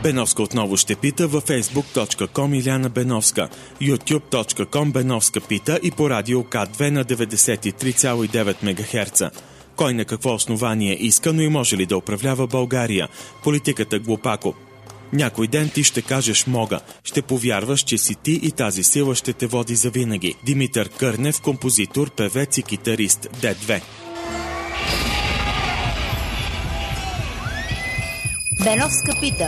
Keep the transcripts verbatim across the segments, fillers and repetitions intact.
Беновска отново ще пита във фейсбук точка ком Иляна Беновска, ютюб точка ком Беновска пита и по радио К две на деветдесет и три цяло и девет мегахерца. Кой на какво основание иска, но и може ли да управлява България? Политиката глупако. Някой ден ти ще кажеш мога, ще повярваш, че си ти и тази сила ще те води завинаги. Димитър Кърнев, композитор, певец и китарист, Д две. Беновска пита.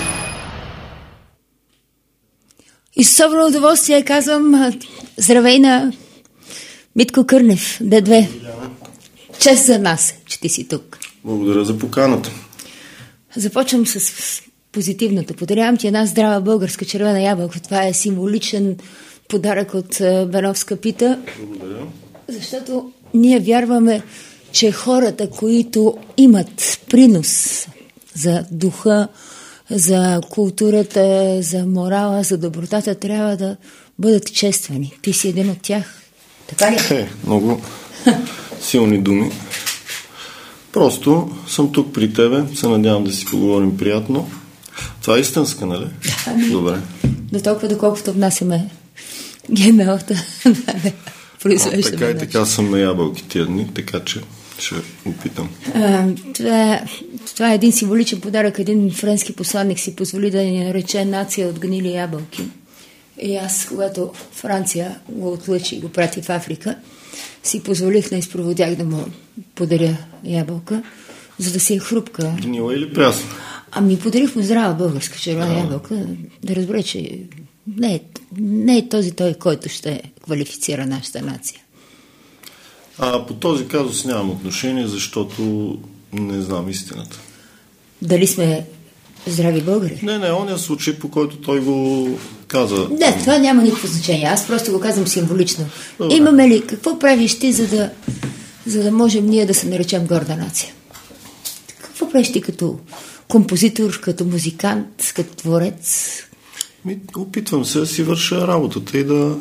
И с особено удоволствие казвам здравей на Митко Кърнев, Д две. Чест за нас, че ти си тук. Благодаря за поканата. Започвам с позитивното. Подарявам ти една здрава българска червена ябълка. Това е символичен подарък от Беновска пита. Благодаря. Защото ние вярваме, че хората, които имат принос за духа, за културата, за морала, за добротата, трябва да бъдат чествани. Ти си един от тях. Така ли? Е, много силни думи. Просто съм тук при тебе, се надявам да си поговорим приятно. Това е истинска, нали? Ами, добре. До толкова, доколкото внасяме ГМО-та, произвеждаме. Така и така съм на ябълки тия дни, така че ще опитам. А, това, това е един символичен подарък. Един френски посланник си позволи да ни нарече нация от гнили ябълки. И аз, когато Франция го отлъчи и го прати в Африка, си позволих на изпроводях да му подаря ябълка, за да си е хрупка. Гнила или прясна? Ами подарих му здрава българска червена ябълка, да разбере, че не е, не е този той, който ще квалифицира нашата нация. А по този казус нямам отношение, защото не знам истината. Дали сме здрави българи? Не, не, ония случай, по който той го каза. Не, това няма никакво значение. Аз просто го казвам символично. Добре. Имаме ли, какво правиш ти, за да, за да можем ние да се наречем горда нация? Какво правиш ти като композитор, като музикант, като творец? Ми, опитвам се да си върша работата и да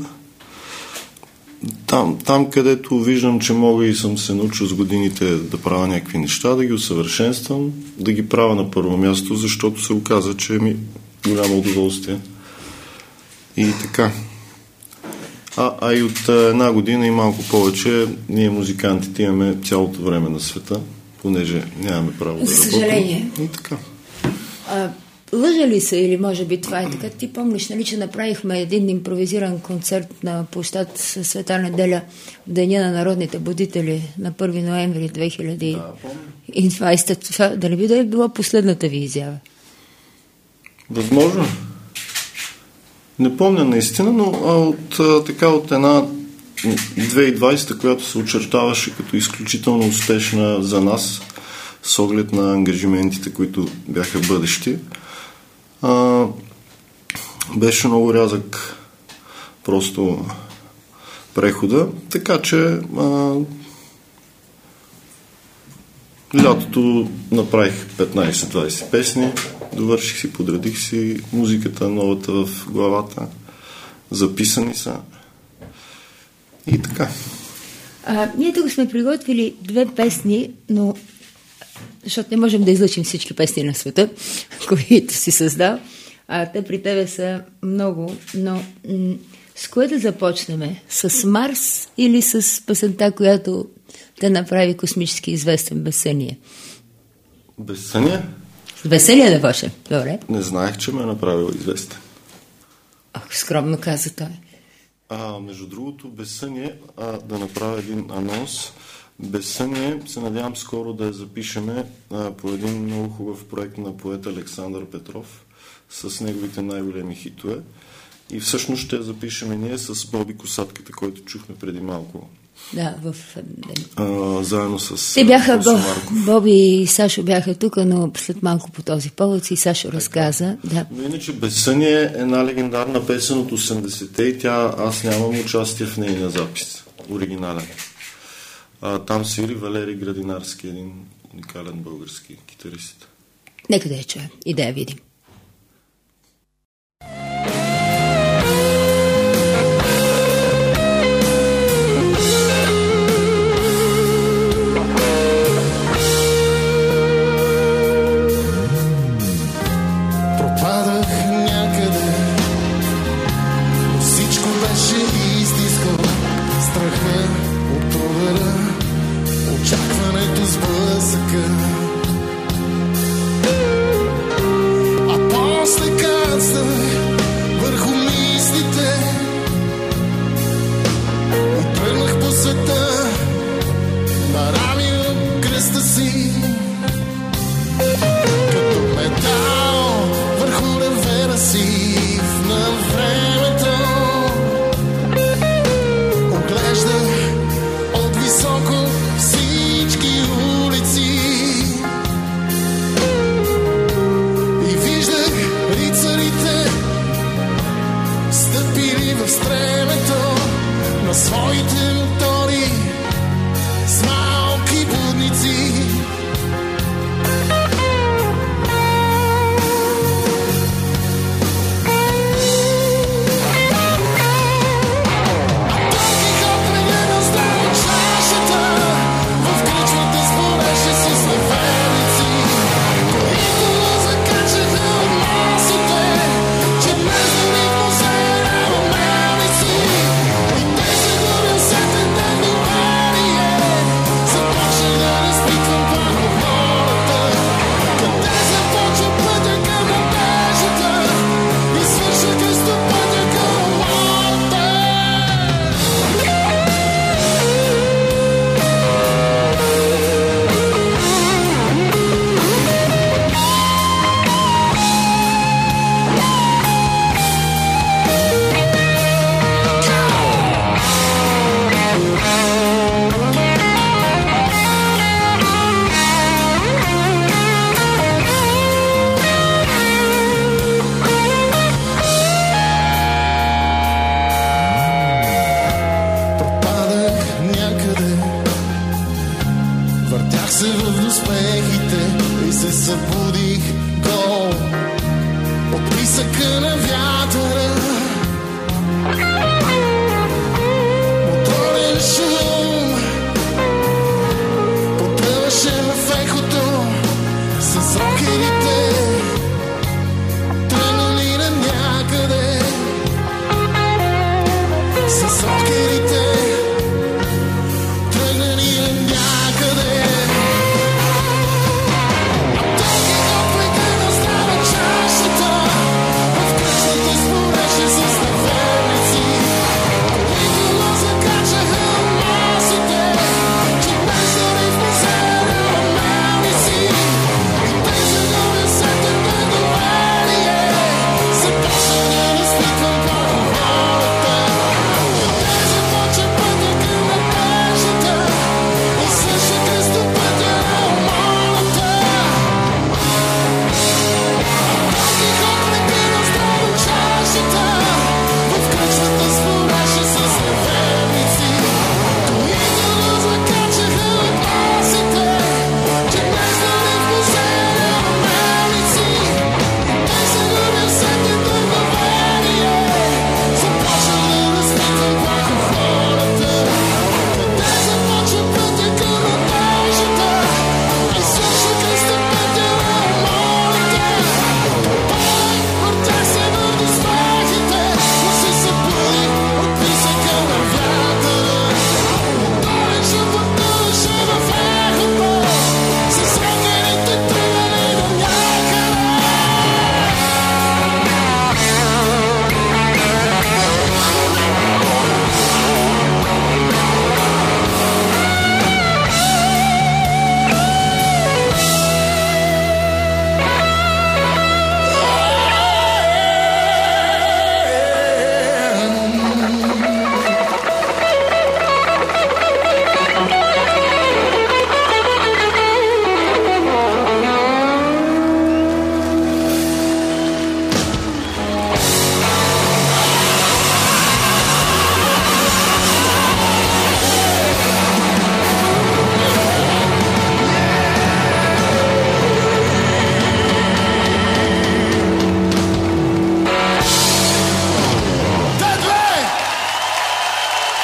там, там, където виждам, че мога и съм се научил с годините да правя някакви неща, да ги усъвършенствам, да ги правя на първо място, защото се оказа, че ми голямо удоволствие. И така. А, а и от една година и малко повече ние музикантите имаме цялото време на света, понеже нямаме право да За работим. съжаление. И така. А, лъжа ли са, или може би това е така? Ти помниш, нали, че направихме един импровизиран концерт на площад Света неделя в Деня на народните будители на първи ноември две хиляди и двадесета. Това дали би да е била последната ви изява? Възможно. Не помня наистина, но а, от, а, така от една две хиляди и двадесета, която се очертаваше като изключително успешна за нас, с оглед на ангажиментите, които бяха бъдещи, а, беше много рязък просто прехода, така че а, лятото направих петнадесет-двадесет песни, довърших си, подредих си музиката, новата в главата, записани са и така. А, ние тук сме приготвили две песни, но защото не можем да излъчим всички песни на света, които си създал, а те при тебе са много, но м- с кое да започнем? С Марс или с песента, която те направи космически известен Безсъние? Безсъние? С Безсъние да почнем? Добре. Не знаех, че ме е направил известен. Ах, скромно каза той. А, между другото, Безсъние, а, да направя един анонс. Безсъние се надявам скоро да я запишеме а, по един много хубав проект на поет Александър Петров с неговите най-големи хитове. И всъщност ще я запишеме ние с Боби Косатката, който чухме преди малко. Да, в... А, заедно с... Те бяха, Бо, Боби и Сашо бяха тук, но след малко по този повод и Сашо така разказа. Да. Но иначе Безсъние е една легендарна песен от осемдесетте и тя, аз нямам участие в нейния запис. Оригинален. А, там свири Валери Градинарски, един уникален български китарист. Нека да я чуем и да я видим. Пропадах някъде, всичко беше истинско. Страха от удара, очакването с блъсъка. А после кацнах върху мислите и тръгнах по света на рами от кръста си. Като метал върху ревера си на времето, оглеждах от високо всички улици и виждах рицарите стъпили в стремето на своите мотори с малки будници.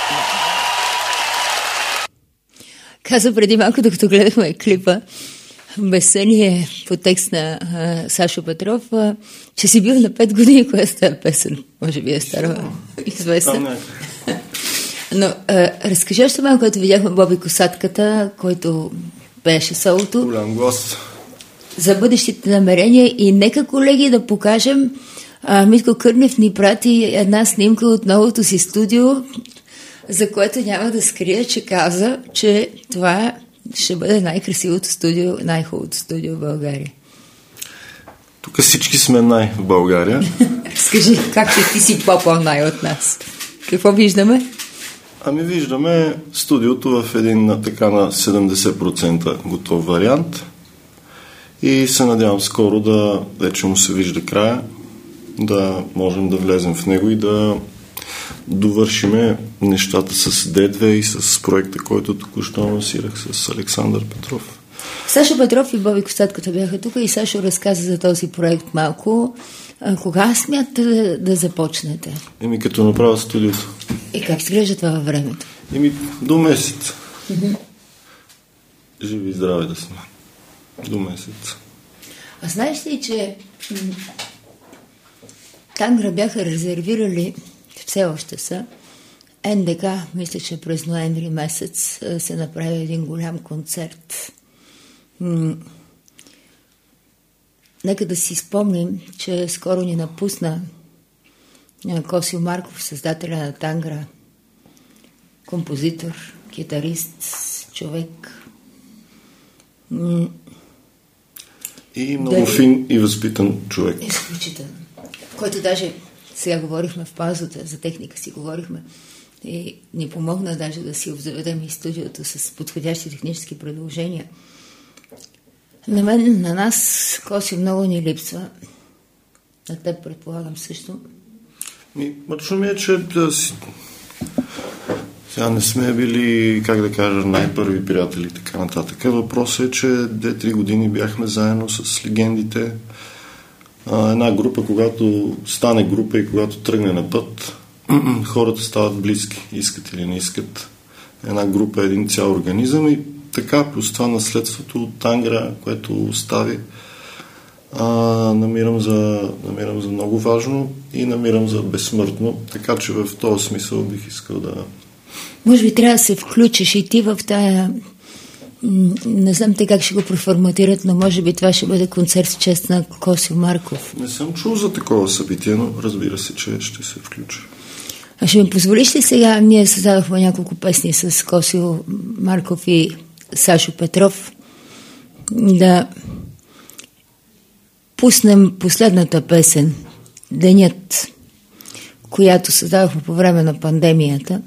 Каза преди малко, докато гледахме клипа, безсъние по текст на а, Сашо Петров, а, че си бил на пет години, коя е тази песен? Може би е стара известна. Но а, разкажи още малко, когато видяхме Боби Косатката, който беше солото. Голям глас. За бъдещите намерения и нека, колеги, да покажем. А, Митко Кърнев ни прати една снимка от новото си студио, за което няма да скрия, че каза, че това ще бъде най-красивото студио, най-хубавото студио в България. Тук всички сме най в България. Разкажи, как ще ти си по-по-най от нас? Какво виждаме? Ами виждаме студиото в един така на седемдесет процента готов вариант и се надявам скоро да вече му се вижда края, да можем да влезем в него и да довършиме нещата с Д две и с проекта, който току-що анонсирах с Александър Петров. Сашо Петров и Боби Косатката бяха тук и Сашо разказа за този проект малко. А, кога смятате да, да започнете? Еми като направя студиото. И как изглежда това във времето? Еми до месец. Mm-hmm. Живи и здраве да сме. До месец. А знаеш ли, че м- Тангра бяха резервирали, все още са, Н Д К, мисля, че през ноември месец се направи един голям концерт. М- Нека да си спомним, че скоро ни напусна Косио Марков, създателя на Тангра, композитор, китарист, човек. М- И много Дали... фин и възпитан човек. Изключително. Който даже сега говорихме в паузата, за техника си говорихме и ни помогна даже да си обзаведем и студиото с подходящи технически предложения. На мен, на нас, Коси, много ни липсва. На теб предполагам също. Ми, мъчно ми е, че да си... Сега не сме били, как да кажа, най-първи приятели и така нататък. Въпросът е, че две-три години бяхме заедно с легендите. А, една група, когато стане група и когато тръгне на път, хората стават близки, искат или не искат. Една група е един цял организъм и така, плюс това наследството от Тангра, което остави, а, намирам, за, намирам за много важно и намирам за безсмъртно. Така че в този смисъл бих искал да... Може би трябва да се включиш и ти в тая... Не знам те как ще го преформатират, но може би това ще бъде концерт в чест на Косио Марков. Не съм чул за такова събитие, но разбира се, че ще се включа. А ще ми позволиш ли сега? Ние създадохме няколко песни с Косио Марков и Сашо Петров да пуснем последната песен, Денят, която създадохме по време на пандемията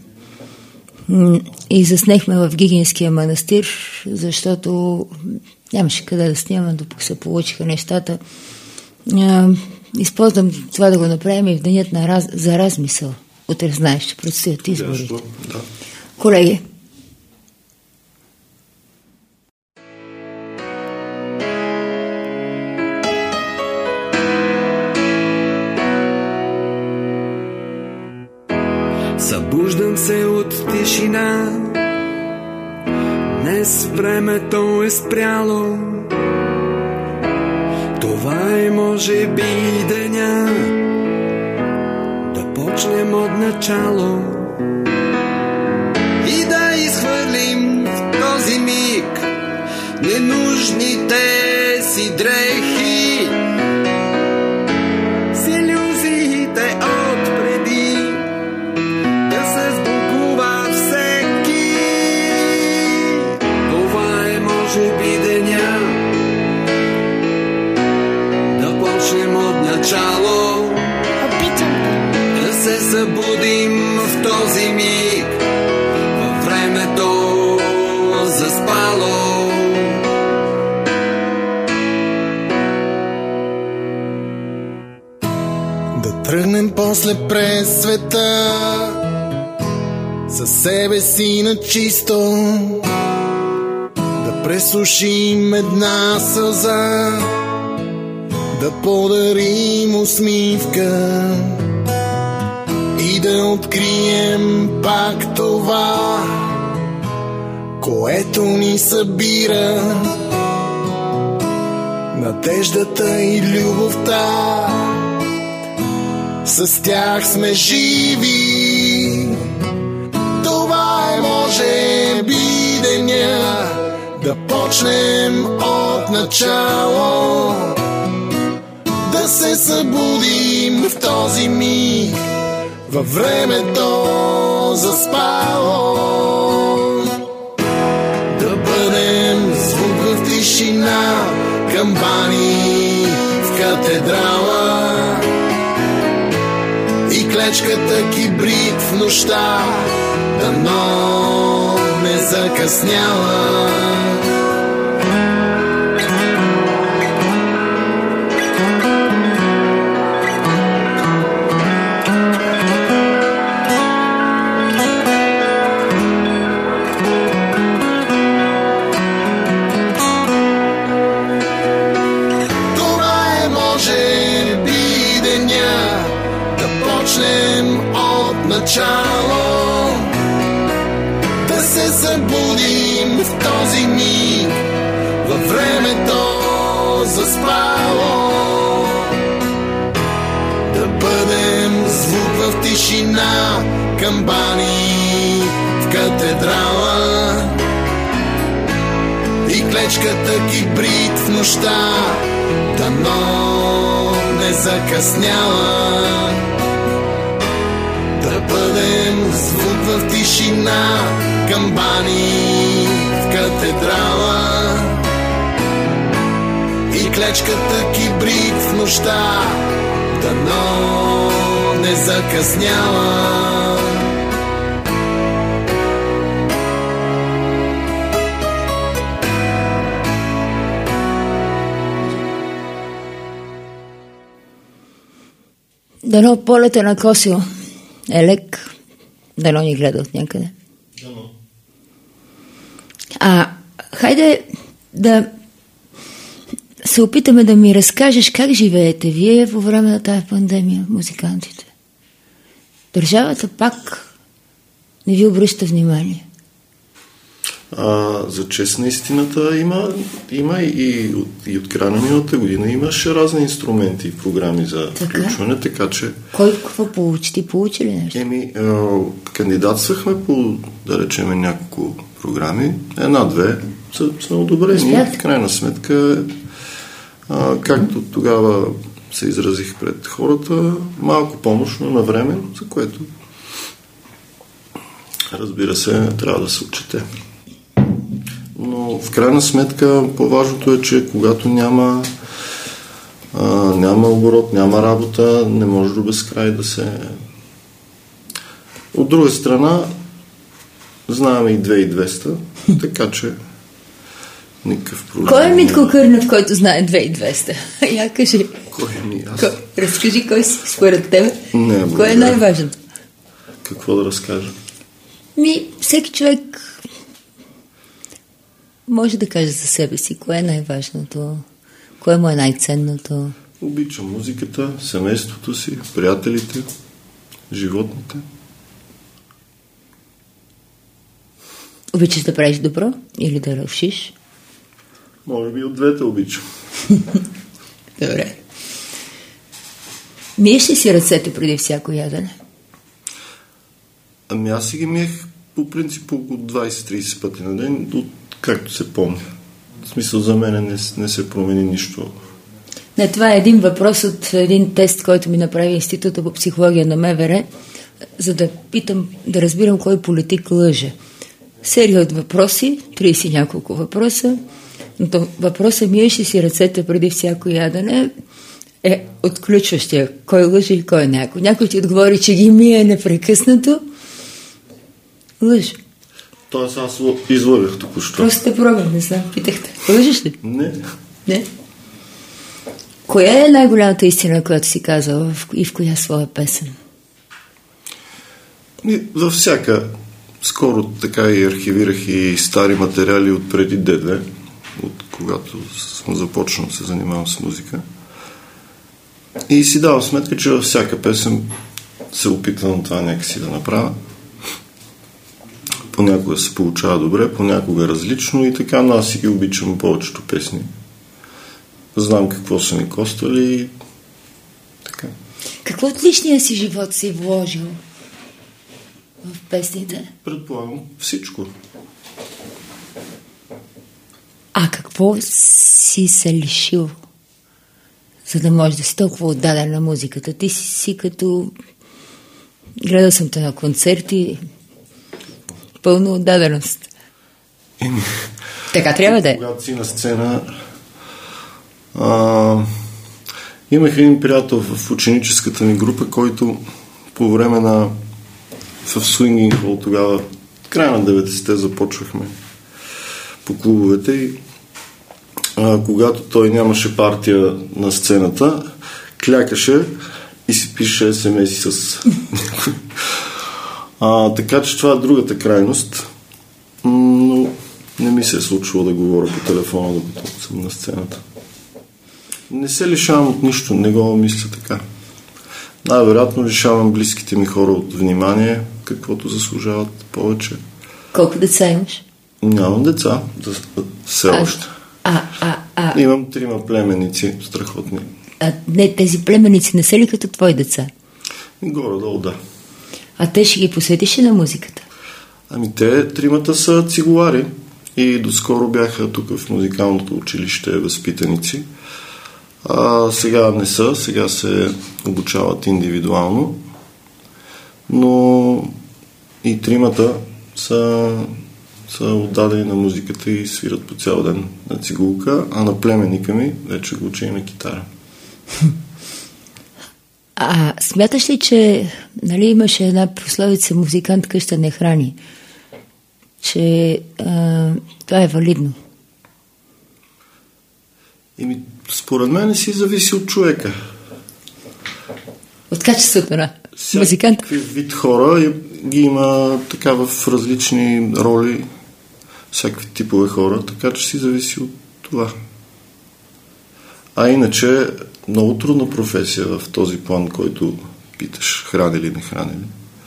и заснехме в Гигинския манастир, защото нямаше къде да снимаме, докато се получиха нещата. Използвам това да го направим и в Денят на раз... за размисъл. Утре знаеш, че предстоят изборите. Да. Колеги, събуждам се от тишина, днес времето е спряло. Това е може би деня да почнем от начало и да изхвърлим в този миг ненужните си дрехи, с илюзиите отпреди да се сбогува всеки. Това е може би деня да почнем от начало, да се събудим в този миг, във времето заспало. Да тръгнем после през света, за себе си на чисто, да пресушим една сълза, да подарим усмивка и да открием пак това, което ни събира, надеждата и любовта, с тях сме живи. Това е може би деня да почнем от начало, да се събудим в този миг, във времето заспало, да бъдем звук в тишина, камбани в катедрала и клечката кибрид в нощта, дано не закъсняла. Начало, да се събудим в този миг, във времето заспало, да бъдем звук в тишина, камбани в катедрала и клечката кибрид в нощта, дано не закъсняла. Да бъдем звук в тишина, камбани в катедрала и клечката кибрид в нощта, дано не закъсняла. Дано полета на Косио е лек, дано ни гледа от някъде. Дано. А, хайде да се опитаме да ми разкажеш как живеете вие по време на тая пандемия, музикантите. Държавата пак не ви обръща внимание. А, за чест на истината има, има и, от, и от края на миналата година имаше разни инструменти и програми за така? включване, така че... Кой какво получи? Ти получи ли нещо? Еми, а, кандидатствахме по, да речем, няколко програми. Една-две са, са одобрени. В крайна сметка, а, както тогава се изразих пред хората, малко помощно на време, за което, разбира се, трябва да се отчете. Но в крайна сметка по-важното е, че когато няма, а, няма оборот, няма работа, не може до безкрай да се... От друга страна, знаем и две хиляди и двеста, така че никакъв проблем. Кой е Митко Кърнев, който знае две хиляди и двеста? Я кажи. Кой е ми? Аз... Кой? Разкажи кой според тебе. Не, кой е най-важен? Какво да разкажа? Ми, всеки човек може да каже за себе си кое е най-важното, кое му е най-ценното. Обичам музиката, семейството си, приятелите, животните. Обичаш да правиш добро или да рушиш? Може би от двете обичам. Добре. Миеш ли си ръцете преди всяко ядене? Ами аз си ги миех по принцип около двайсет-трийсет пъти на ден, от както се помня. В смисъл, за мен не, не се промени нищо. Не, това е един въпрос от един тест, който ми направи Института по психология на МВР, за да питам, да разбирам кой политик лъже. Серия от въпроси, трийсет и няколко въпроса, но въпросът миеш ли си ръцете преди всяко ядене е отключващия. Кой лъже и кой не. Ако някой ти отговори, че ги мие непрекъснато, лъже. Тоест аз излъгах току-що. Просто те пробвам, не знам, питахте. Лъжеш ли? Не. Не? Коя е най-голямата истина, която си казала и в коя своя песен? Във всяка. Скоро така и архивирах и стари материали от преди ДД, от когато съм започнал да се занимавам с музика. И си давам сметка, че във всяка песен се опитвам това някакси да направя. Понякога се получава добре, понякога различно и така, но аз си ги обичам повечето песни. знам какво са ми коствали и така. Какво от личния си живот си вложил в песните? Предполагам всичко. А какво си се лишил, за да можеш да си толкова отдаден на музиката? Ти си, си като... Гледал съм те на концерти, пълна отдаденост. Еми, така трябва да е. Когато си на сцена, а, имах един приятел в ученическата ми група, който по време на в Swinging Hall тогава, края на деветдесетте започвахме по клубовете и а, когато той нямаше партия на сцената, клякаше и си пише ес ем ес-и с а, така че това е другата крайност, но не ми се е случвало да говоря по телефона, докато съм на сцената. Не се лишавам от нищо, не го мисля така. Най-вероятно лишавам близките ми хора от внимание, каквото заслужават повече. Колко деца имаш? Нямам деца, все още. А, а, а... Имам трима племеници, страхотни. А не, тези племеници не са ли като твои деца? Горе-долу, да. А те ще ги посветиш ли на музиката? Ами те, тримата са цигулари и доскоро бяха тук в музикалното училище възпитаници. А сега не са, сега се обучават индивидуално, но и тримата са, са отдадени на музиката и свират по цял ден на цигулка, а на племенника ми вече го учи и на китара. А смяташ ли, че нали, имаше една пословица "музикант къща не храни", че а, това е валидно? Ими, според мен си зависи от човека. От качеството на музиканта? Всякакви вид хора ги има така в различни роли, всякакви типове хора, така че си зависи от това. А иначе много трудна професия в този план, който питаш хранили, не хранили.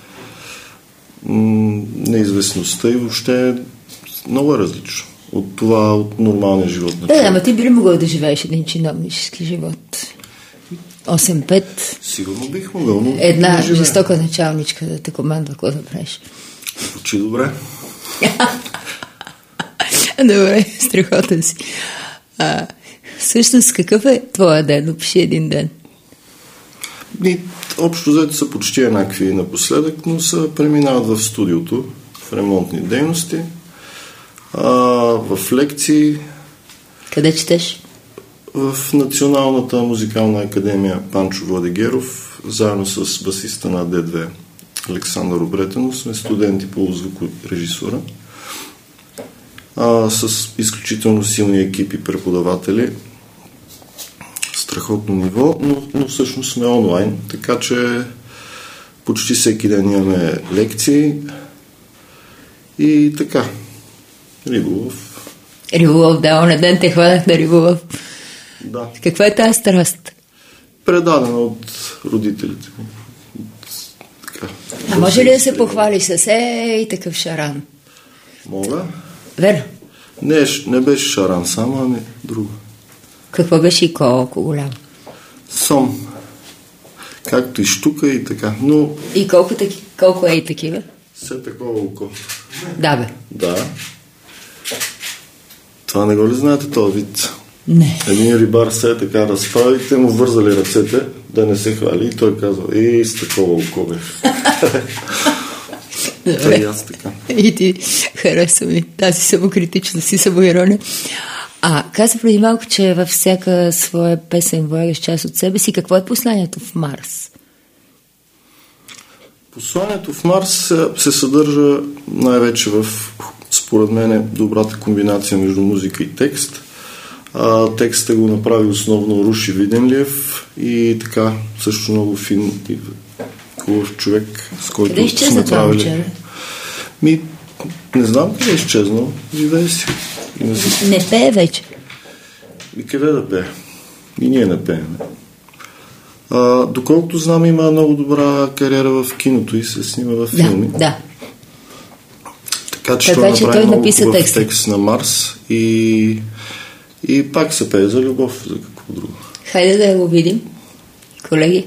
Неизвестността и въобще е много различно от това, от нормалния живот на човек. Да, ама ти би ли могъл да живееш един чиновнически живот? осем пет. Сигурно бих могъл, но една жестока началничка да те командва, какво да правиш? Учи добре. Добре, страхотен си. А, всъщност, какъв е твоя ден? Опиши един ден. И, общо взето са почти еднакви напоследък, но са преминават в студиото, в ремонтни дейности, а, в лекции. Къде четеш? В Националната музикална академия Панчо Владигеров, заедно с басиста на Д две Александър Обретенов, сме студенти по звукорежисура, а, с изключително силни екипи преподаватели, страхотно ниво, но, но всъщност сме онлайн, така че почти всеки ден имаме лекции и така. Риболов. Риболов, да, оня ден те хванах на риболов. Да. Каква е тази страст? Предадена от родителите ми. От, така, а може ли да се похвали с е и такъв шаран? Мога. Верно? Не, не беше шаран само, ами друго. Какво беше и колко голям? Сом. Както и штука и така, но... И колко, таки, колко е и такива? Все такова око. Да, бе. Да. Това не го ли знаете, този вид? Не. Един рибар се е така разправи, те му вързали ръцете да не се хвали и той казва: и с такова око беше. Това и аз така. И ти хареса ми тази самокритичност и самоирония. А, каза преди малко, че във всяка своя песен влагаш част от себе си. Какво е посланието в Марс? Посланието в Марс се съдържа най-вече в, според мен, добрата комбинация между музика и текст. А, текста го направи основно Руши Виденлиев и така също много фин и хубав човек, с който къде изчезна това момче? Ми, не знам къде е изчезнал. Живее си. Не, си... не пее вече. И къде да пее? И ние не пеем. А, доколкото знам, има много добра кариера в киното и се снима в филми. Да, да. Така че това че направи той много написа хубав текст. текст на Марс и, и пак се пее за любов. За какво? никакво друго. Хайде да го видим, колеги.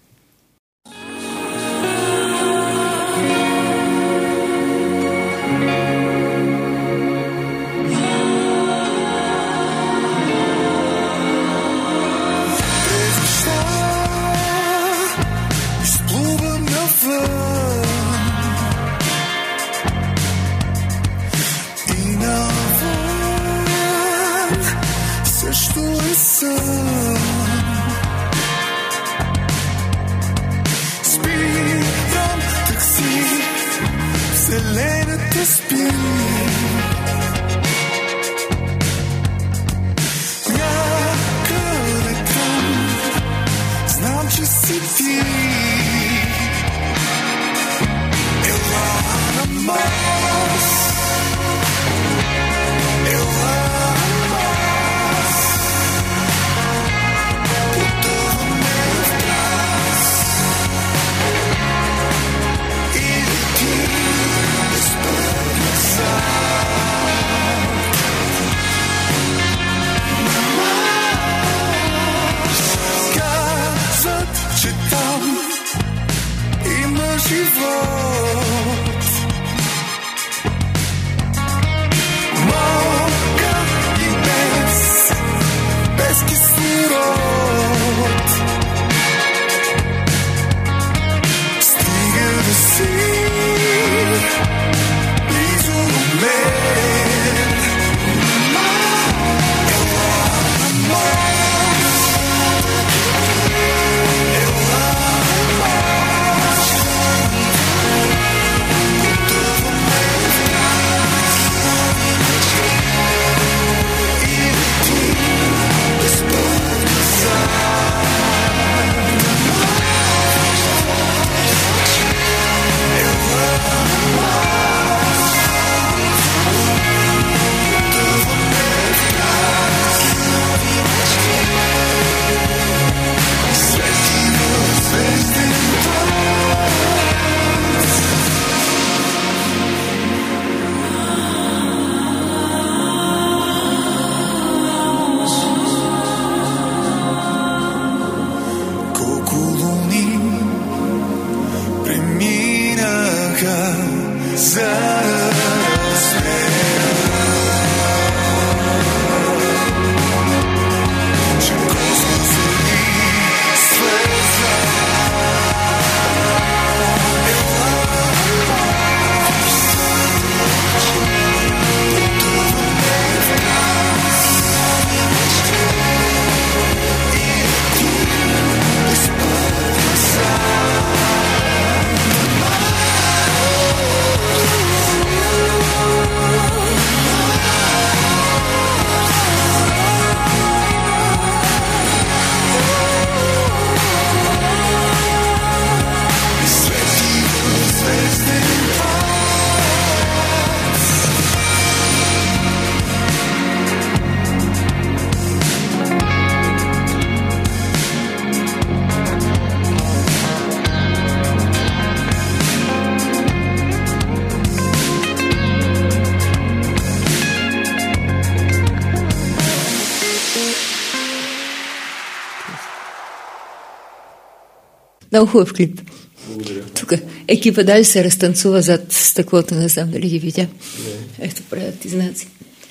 Много хубав клип. Благодаря. Тук екипа даже се разтанцува зад стъклото, не знам дали ги видя. Не. Ето, правят ти знаци.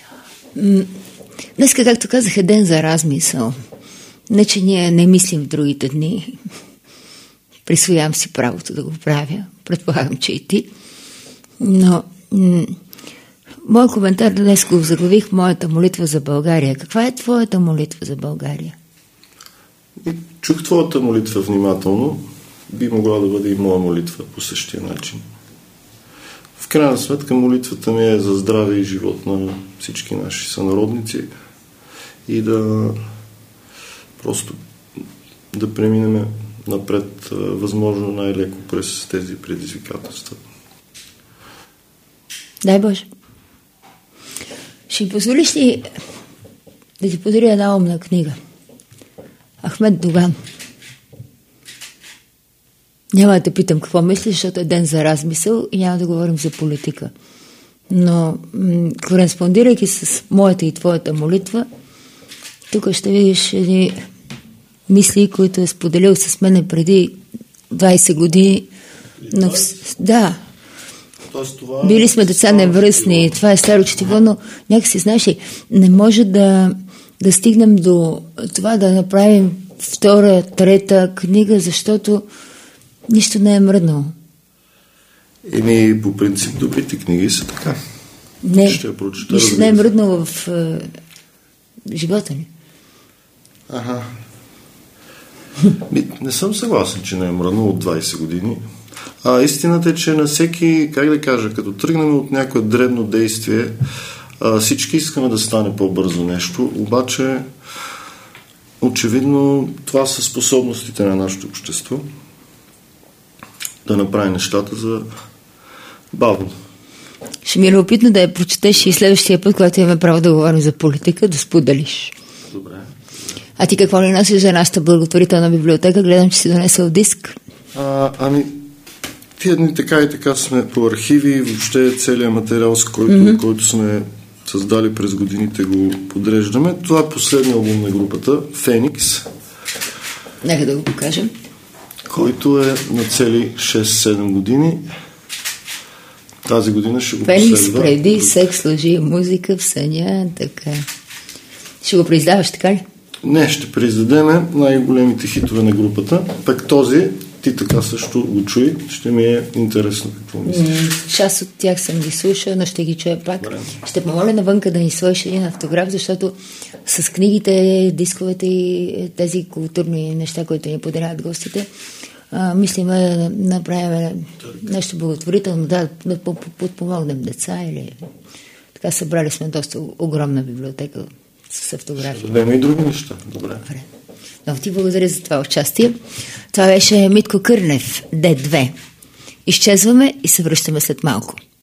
Днеска, както казах, е ден за размисъл. Не, че ние не мислим в другите дни. Присвоявам си правото да го правя. Предполагам, че и ти. Но м- моят коментар днес го заглавих моята молитва за България. Каква е твоята молитва за България? Чух твоята молитва внимателно. Би могла да бъде и моя молитва по същия начин. В крайна сметка молитвата ми е за здраве и живот на всички наши сънародници и да просто да преминем напред възможно най-леко през тези предизвикателства. Дай Боже. Ще позволиш ли да ти подаря една умна книга? Ахмед Доган. Няма да те питам какво мислиш, защото е ден за размисъл и няма да говорим за политика. Но м- кореспондирайки с моята и твоята молитва, тук ще видиш едни мисли, които е споделил с мене преди двайсет години. Но, да. Тоест, това били сме деца невръстни, това е старо четиво, но някакси, знаеш ли, не може да, да стигнем до това да направим втора, трета книга, защото нищо не е мръднало. Еми, по принцип, добрите книги са така. Не, ще прочета, нищо не е мръднало в е, живота ни. Ага. Не съм съгласен, че не е мръднало от двайсет години. А истината е, че на всеки, как да кажа, като тръгнем от някое дребно действие, а, всички искаме да стане по-бързо нещо, обаче очевидно това са способностите на нашето общество да направи нещата за бавно. Ще ми е любопитно да я прочетеш и следващия път, когато имаме право да говорим за политика, да споделиш. Добре. А ти какво ли носиш за нашата благотворителна библиотека? Гледам, че си донесъл диск. А, ами, тия дни така и така сме по архиви, въобще целият материал, с който, mm-hmm. който сме създали през годините, го подреждаме. Това е последният албум на групата, Феникс. Нека да го покажем. Който е на цели шест-седем години. Тази година ще го Феникс последва. преди секс, лъжи, музика в съня, така. Ще го преиздаваш, така ли? Не, ще преиздадеме най-големите хитове на групата. Пък този, ти така също го чуй, ще ми е интересно какво мислиш. Mm, част от тях съм ги слушал, но ще ги чуя пак. Добре. Ще помоля навънка да ни сложиш един автограф, защото с книгите, дисковете и тези културни неща, които ни поделяват гостите, а, мислим да направим нещо благотворително, да, да подпомогнем деца или... Така събрали сме доста огромна библиотека с автографии. Да има и други неща. Добре. Добре. Много ти благодаря за това участие. Това беше Митко Кърнев, Д две. Изчезваме и се връщаме след малко.